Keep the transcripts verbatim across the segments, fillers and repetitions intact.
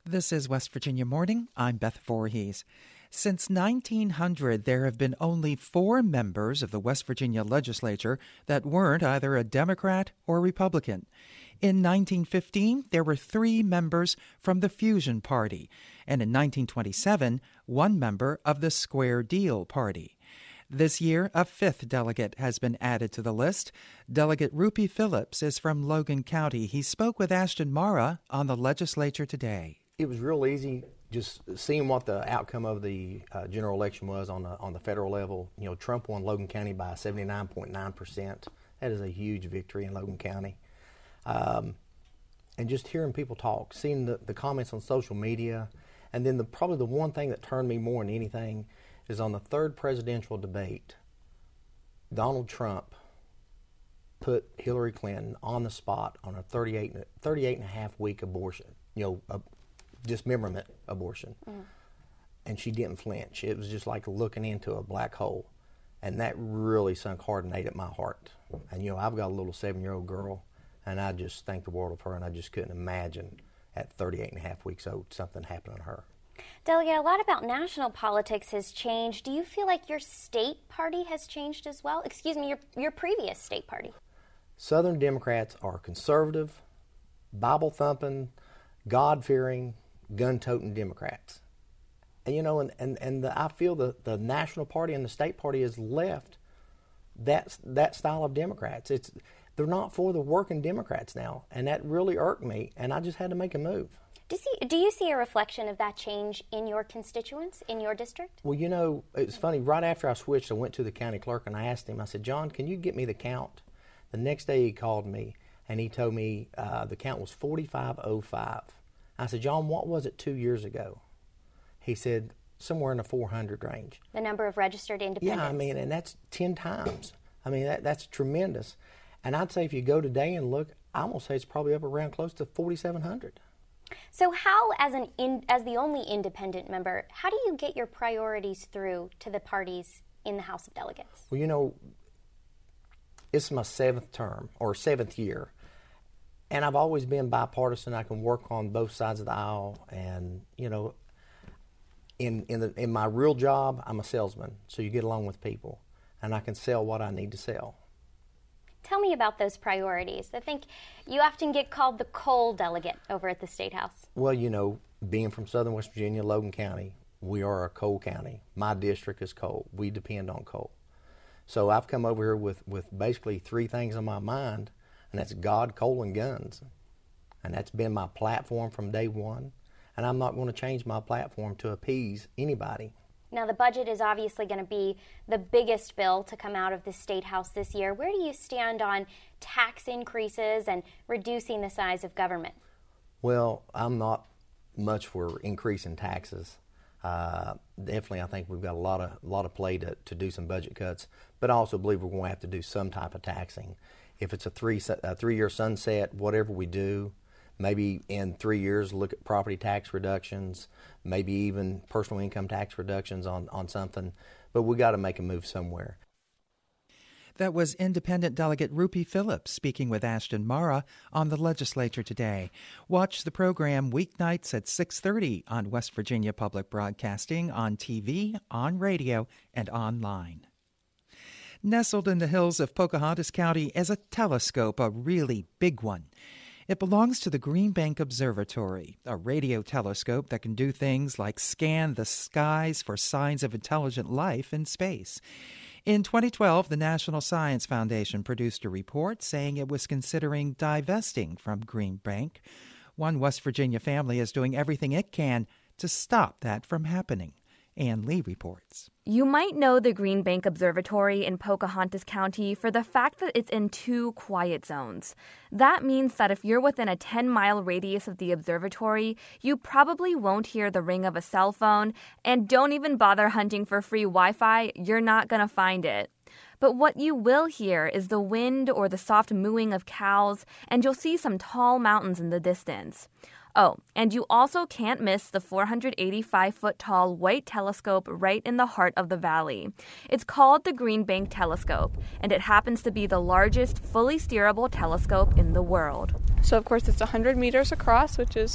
This is West Virginia Morning. I'm Beth Voorhees. Since nineteen hundred, there have been only four members of the West Virginia legislature that weren't either a Democrat or Republican. In nineteen fifteen, there were three members from the Fusion Party, and in nineteen twenty-seven, one member of the Square Deal Party. This year, a fifth delegate has been added to the list. Delegate Rupi Phillips is from Logan County. He spoke with Ashton Mara on the legislature today. It was real easy just seeing what the outcome of the uh, general election was on the on the federal level. You know, Trump won Logan County by seventy-nine point nine percent. That is a huge victory in Logan County. Um, and just hearing people talk, seeing the, the comments on social media, and then the, probably the one thing that turned me more than anything is on the third presidential debate, Donald Trump put Hillary Clinton on the spot on a thirty-eight, thirty-eight and a half week abortion, you know, a dismemberment abortion. Mm. And she didn't flinch. It was just like looking into a black hole. And that really sunk hard and ate at my heart. And, you know, I've got a little seven-year-old girl, and I just think the world of her, and I just couldn't imagine at thirty-eight and a half weeks old something happened to her. Delegate, a lot about national politics has changed. Do you feel like your state party has changed as well? Excuse me, your, your previous state party. Southern Democrats are conservative, Bible-thumping, God-fearing, gun-toting Democrats. And, you know, and, and, and the, I feel the, the national party and the state party has left that, that style of Democrats. It's They're not for the working Democrats now, and that really irked me, and I just had to make a move. Do you, see, do you see a reflection of that change in your constituents, in your district? Well, you know, it's funny. Right after I switched, I went to the county clerk, and I asked him, I said, John, can you get me the count? The next day he called me, and he told me uh, the count was forty-five oh five. I said, John, what was it two years ago? He said, somewhere in the four hundred range. The number of registered independents. Yeah, I mean, and that's ten times. I mean, that, that's tremendous. And I'd say if you go today and look, I almost say it's probably up around close to forty-seven hundred. So how, as an in, as the only independent member, how do you get your priorities through to the parties in the House of Delegates? Well, you know, it's my seventh term, or seventh year. And I've always been bipartisan. I can work on both sides of the aisle. And, you know, in in, the, in my real job, I'm a salesman. So you get along with people. And I can sell what I need to sell. Tell me about those priorities. I think you often get called the coal delegate over at the State House. Well, you know, being from southern West Virginia, Logan County, we are a coal county. My district is coal. We depend on coal. So I've come over here with, with basically three things on my mind. And that's God, coal, and guns. And that's been my platform from day one. And I'm not going to change my platform to appease anybody. Now, the budget is obviously going to be the biggest bill to come out of the State House this year. Where do you stand on tax increases and reducing the size of government? Well, I'm not much for increasing taxes. Uh, definitely, I think we've got a lot of, lot of play to, to do some budget cuts. But I also believe we're going to have to do some type of taxing. If it's a three a three-year sunset, whatever we do, maybe in three years look at property tax reductions, maybe even personal income tax reductions on, on something. But we got to make a move somewhere. That was Independent Delegate Rupi Phillips speaking with Ashton Mara on the legislature today. Watch the program weeknights at six thirty on West Virginia Public Broadcasting, on T V, on radio, and online. Nestled in the hills of Pocahontas County is a telescope, a really big one. It belongs to the Green Bank Observatory, a radio telescope that can do things like scan the skies for signs of intelligent life in space. In twenty twelve, the National Science Foundation produced a report saying it was considering divesting from Green Bank. One West Virginia family is doing everything it can to stop that from happening. Ann Lee reports. You might know the Green Bank Observatory in Pocahontas County for the fact that it's in two quiet zones. That means that if you're within a ten-mile radius of the observatory, you probably won't hear the ring of a cell phone, and don't even bother hunting for free Wi-Fi, you're not going to find it. But what you will hear is the wind or the soft mooing of cows, and you'll see some tall mountains in the distance. Oh, and you also can't miss the four hundred eighty-five foot tall white telescope right in the heart of the valley. It's called the Green Bank Telescope, and it happens to be the largest fully steerable telescope in the world. So, of course, it's one hundred meters across, which is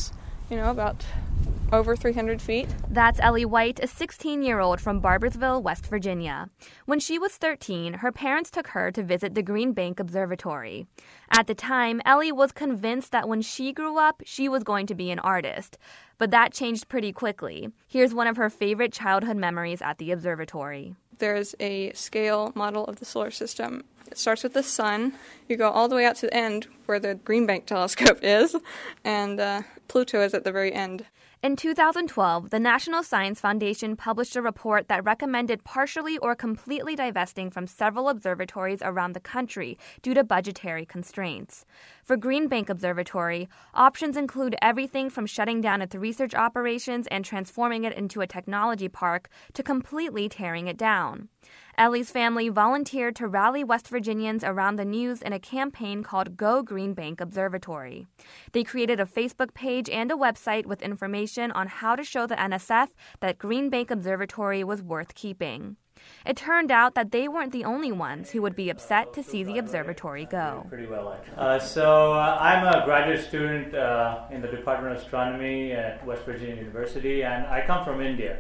you know, about over three hundred feet. That's Ellie White, a sixteen-year-old from Barboursville, West Virginia. When she was thirteen, her parents took her to visit the Green Bank Observatory. At the time, Ellie was convinced that when she grew up, she was going to be an artist. But that changed pretty quickly. Here's one of her favorite childhood memories at the observatory. There's a scale model of the solar system. It starts with the sun. You go all the way out to the end where the Green Bank telescope is, and uh, Pluto is at the very end. In two thousand twelve, the National Science Foundation published a report that recommended partially or completely divesting from several observatories around the country due to budgetary constraints. For Green Bank Observatory, options include everything from shutting down its research operations and transforming it into a technology park to completely tearing it down. Ellie's family volunteered to rally West Virginians around the news in a campaign called Go Green Bank Observatory. They created a Facebook page and a website with information on how to show the N S F that Green Bank Observatory was worth keeping. It turned out that they weren't the only ones who would be upset to see the observatory go. Pretty well, actually. Uh, so uh, I'm a graduate student uh, in the Department of Astronomy at West Virginia University, and I come from India.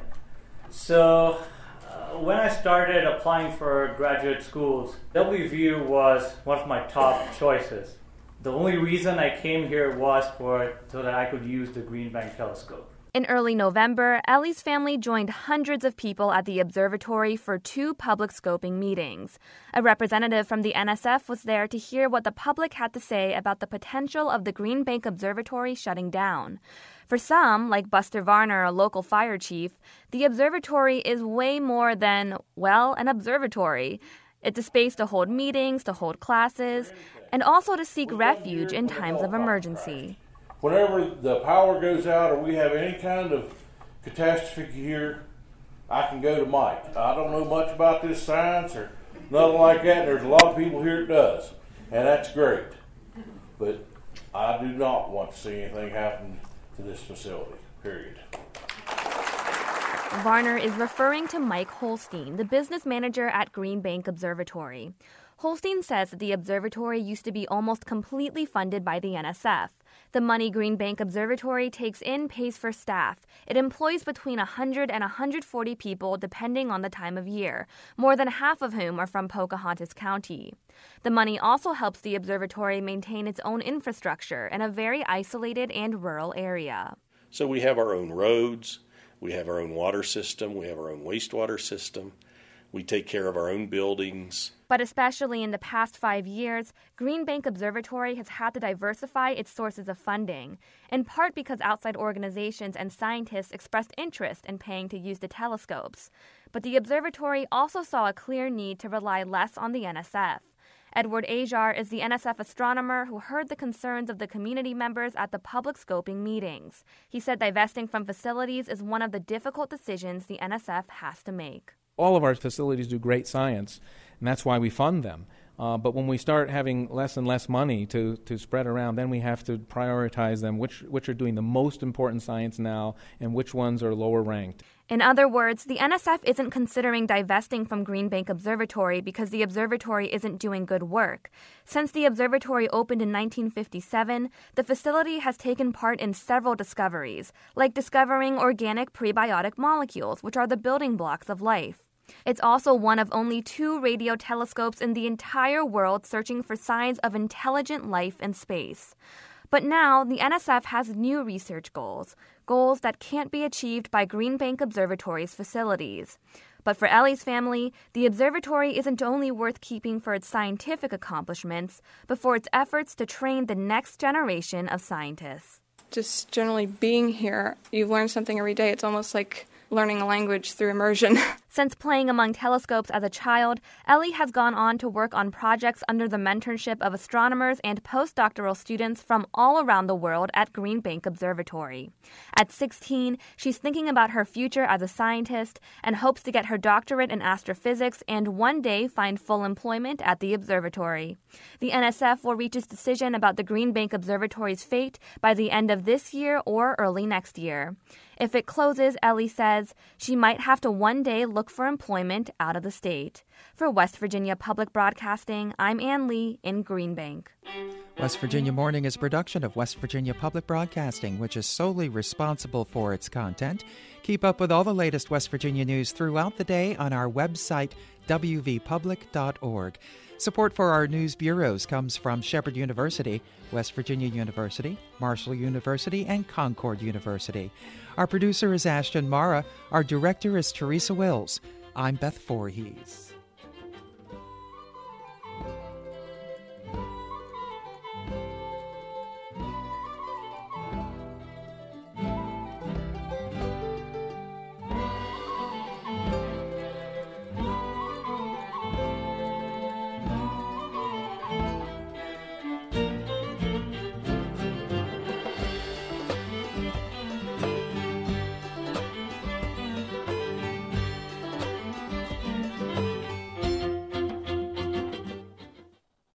So uh, when I started applying for graduate schools, W V U was one of my top choices. The only reason I came here was for so that I could use the Green Bank telescope. In early November, Ellie's family joined hundreds of people at the observatory for two public scoping meetings. A representative from the N S F was there to hear what the public had to say about the potential of the Green Bank Observatory shutting down. For some, like Buster Varner, a local fire chief, the observatory is way more than, well, an observatory. It's a space to hold meetings, to hold classes, and also to seek refuge in times of emergency. Whenever the power goes out or we have any kind of catastrophe here, I can go to Mike. I don't know much about this science or nothing like that. And there's a lot of people here that does, and that's great. But I do not want to see anything happen to this facility, period. Varner is referring to Mike Holstein, the business manager at Green Bank Observatory. Holstein says that the observatory used to be almost completely funded by the N S F. The money Green Bank Observatory takes in pays for staff. It employs between one hundred and one hundred forty people depending on the time of year, more than half of whom are from Pocahontas County. The money also helps the observatory maintain its own infrastructure in a very isolated and rural area. So we have our own roads, we have our own water system, we have our own wastewater system. We take care of our own buildings. But especially in the past five years, Green Bank Observatory has had to diversify its sources of funding, in part because outside organizations and scientists expressed interest in paying to use the telescopes. But the observatory also saw a clear need to rely less on the N S F. Edward Ajar is the N S F astronomer who heard the concerns of the community members at the public scoping meetings. He said divesting from facilities is one of the difficult decisions the N S F has to make. All of our facilities do great science, and that's why we fund them. Uh, but when we start having less and less money to, to spread around, then we have to prioritize them, which, which are doing the most important science now and which ones are lower ranked. In other words, the N S F isn't considering divesting from Green Bank Observatory because the observatory isn't doing good work. Since the observatory opened in nineteen fifty-seven, the facility has taken part in several discoveries, like discovering organic prebiotic molecules, which are the building blocks of life. It's also one of only two radio telescopes in the entire world searching for signs of intelligent life in space. But now, the N S F has new research goals, goals that can't be achieved by Green Bank Observatory's facilities. But for Ellie's family, the observatory isn't only worth keeping for its scientific accomplishments, but for its efforts to train the next generation of scientists. Just generally being here, you learn something every day. It's almost like learning a language through immersion. Since playing among telescopes as a child, Ellie has gone on to work on projects under the mentorship of astronomers and postdoctoral students from all around the world at Green Bank Observatory. At sixteen, she's thinking about her future as a scientist and hopes to get her doctorate in astrophysics and one day find full employment at the observatory. The N S F will reach its decision about the Green Bank Observatory's fate by the end of this year or early next year. If it closes, Ellie says, she might have to one day look for employment out of the state. For West Virginia Public Broadcasting, I'm Ann Lee in Green Bank. West Virginia Morning is a production of West Virginia Public Broadcasting, which is solely responsible for its content. Keep up with all the latest West Virginia news throughout the day on our website, w v public dot org. Support for our news bureaus comes from Shepherd University, West Virginia University, Marshall University, and Concord University. Our producer is Ashton Mara. Our director is Teresa Wills. I'm Beth Voorhees.